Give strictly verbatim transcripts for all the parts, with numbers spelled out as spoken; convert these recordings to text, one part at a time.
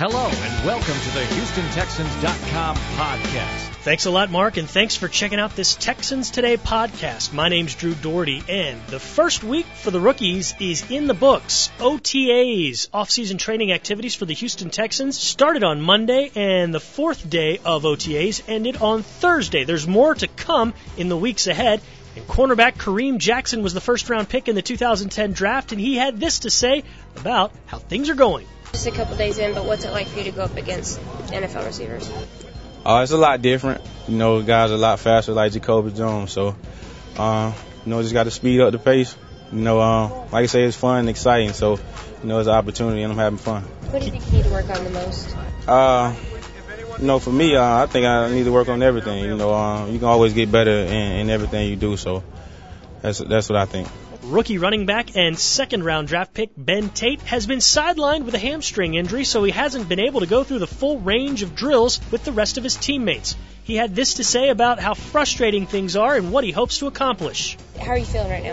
Hello, and welcome to the Houston Texans dot com podcast. Thanks a lot, Mark, and thanks for checking out this Texans Today podcast. My name's Drew Doherty, and the first week for the rookies is in the books. O T As, off-season training activities for the Houston Texans, started on Monday, and the fourth day of O T As ended on Thursday. There's more to come in the weeks ahead. And cornerback Kareem Jackson was the first-round pick in the two thousand ten draft, and he had this to say about how things are going. Just a couple days in, but what's it like for you to go up against N F L receivers? Uh, it's a lot different. You know, guys are a lot faster like Jacoby Jones. So, uh, you know, just got to speed up the pace. You know, uh, like I say, it's fun and exciting. So, you know, it's an opportunity and I'm having fun. What do you think you need to work on the most? Uh, you know, for me, uh, I think I need to work on everything. You know, uh, you can always get better in, in everything you do. So that's that's what I think. Rookie running back and second-round draft pick Ben Tate has been sidelined with a hamstring injury, so he hasn't been able to go through the full range of drills with the rest of his teammates. He had this to say about how frustrating things are and what he hopes to accomplish. How are you feeling right now?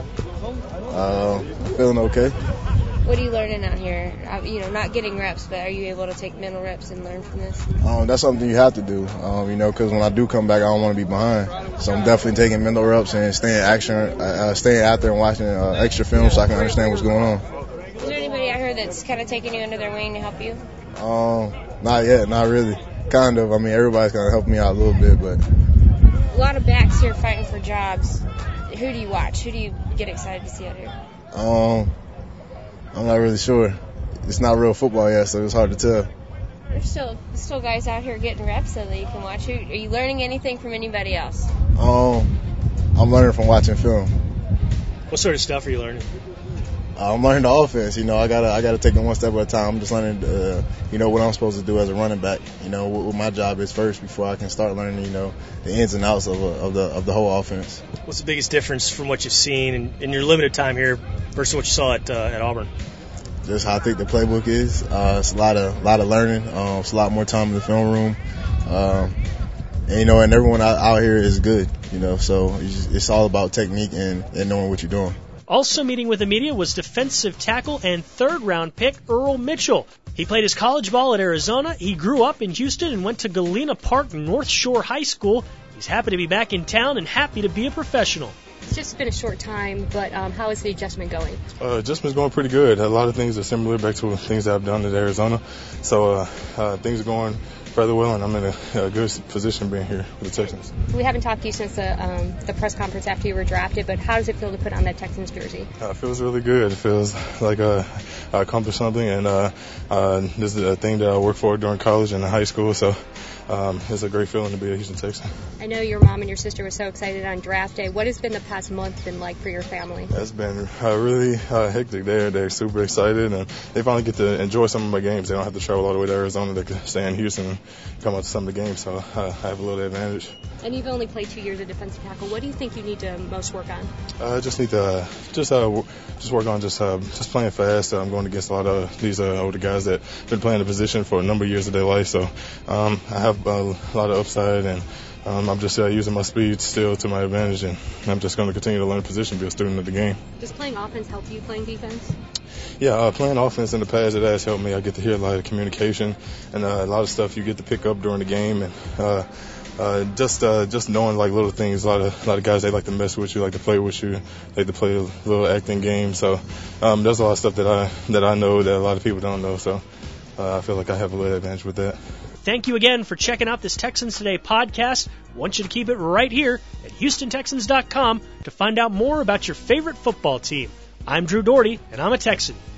Uh, feeling okay. What are you learning out here? You know, not getting reps, but are you able to take mental reps and learn from this? Um, that's something you have to do, um, you know, because when I do come back, I don't want to be behind. So I'm definitely taking mental reps and staying action, uh, staying out there and watching uh, extra film so I can understand what's going on. Is there anybody out here that's kind of taking you under their wing to help you? Um, not yet, not really. Kind of. I mean, everybody's kind of helping me out a little bit, but a lot of backs here fighting for jobs. Who do you watch? Who do you get excited to see out here? Um. I'm not really sure. It's not real football yet, so it's hard to tell. There's still still guys out here getting reps so that you can watch. Who, are you learning anything from anybody else? Um, I'm learning from watching film. What sort of stuff are you learning? Uh, I'm learning the offense. You know, I gotta I gotta take it one step at a time. I'm just learning, uh, you know, what I'm supposed to do as a running back. You know, what, what my job is first before I can start learning, you know, the ins and outs of, a, of the of the whole offense. What's the biggest difference from what you've seen in, in your limited time here versus what you saw at uh, at Auburn? Just how I think the playbook is. Uh, it's a lot of lot of learning. Um, it's a lot more time in the film room. Um, and you know, and everyone out, out here is good. You know, so it's, just, it's all about technique and, and knowing what you're doing. Also meeting with the media was defensive tackle and third-round pick Earl Mitchell. He played his college ball at Arizona. He grew up in Houston and went to Galena Park North Shore High School. He's happy to be back in town and happy to be a professional. It's just been a short time, but um, how is the adjustment going? Uh, adjustment's going pretty good. A lot of things are similar back to things that I've done at Arizona. So uh, uh, things are going rather well, and I'm in a, a good position being here with the Texans. We haven't talked to you since the, um, the press conference after you were drafted, but how does it feel to put on that Texans jersey? Uh, it feels really good. It feels like uh, I accomplished something, and uh, uh, this is a thing that I worked for during college and high school, so um, it's a great feeling to be a Houston Texan. I know your mom and your sister were so excited on draft day. What has been the past month been like for your family? It's been uh, really uh, hectic there. They're super excited, and they finally get to enjoy some of my games. They don't have to travel all the way to Arizona. They can stay in Houston and come out to some of the games, so uh, I have a little advantage. And you've only played two years of defensive tackle. What do you think you need to most work on? I uh, just need to uh, just uh, just work on just uh, just playing fast. I'm going against a lot of these uh, older guys that have been playing the position for a number of years of their life, so um, I have a lot of upside, and um, I'm just uh, using my speed still to my advantage, and I'm just going to continue to learn position, be a student of the game. Does playing offense help you playing defense? Yeah, uh, playing offense in the past, it has helped me. I get to hear a lot of communication and uh, a lot of stuff you get to pick up during the game, and uh, uh, just uh, just knowing like little things. A lot of a lot of guys, they like to mess with you, like to play with you, they like to play a little acting game. So um, there's a lot of stuff that I that I know that a lot of people don't know. So uh, I feel like I have a little advantage with that. Thank you again for checking out this Texans Today podcast. I want you to keep it right here at Houston Texans dot com to find out more about your favorite football team. I'm Drew Doherty, and I'm a Texan.